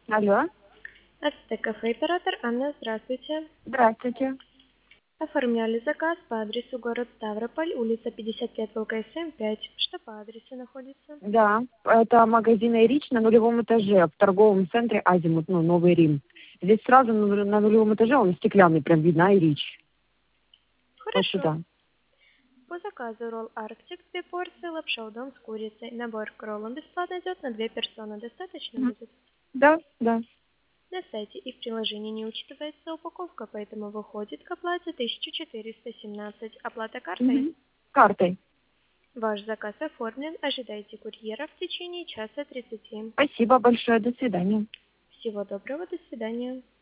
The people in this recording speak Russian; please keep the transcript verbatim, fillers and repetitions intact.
Алло, АЦТ кафе оператор Анна, здравствуйте. здравствуйте. Оформляли заказ по адресу город Ставрополь, улица пятьдесят пять, ВКСМ пять. Что по адресу находится? Да, это магазин «Рич» на нулевом этаже в торговом центре «Азимут», ну, Новый Рим. Здесь сразу на нуле- на нулевом этаже, он стеклянный, прям видно, «Рич». Вот Хорошо. сюда. По заказу ролл Арктик, две порции, лапша удон с курицей. Набор к роллам бесплатно идет на две персоны. Достаточно Мгм. будет? Да, да. На сайте и в приложении не учитывается упаковка, поэтому выходит к оплате тысяча четыреста семнадцать. Оплата картой? Мгм. Картой. Ваш заказ оформлен. Ожидайте курьера в течение часа тридцати. Спасибо большое, до свидания. Всего доброго, до свидания.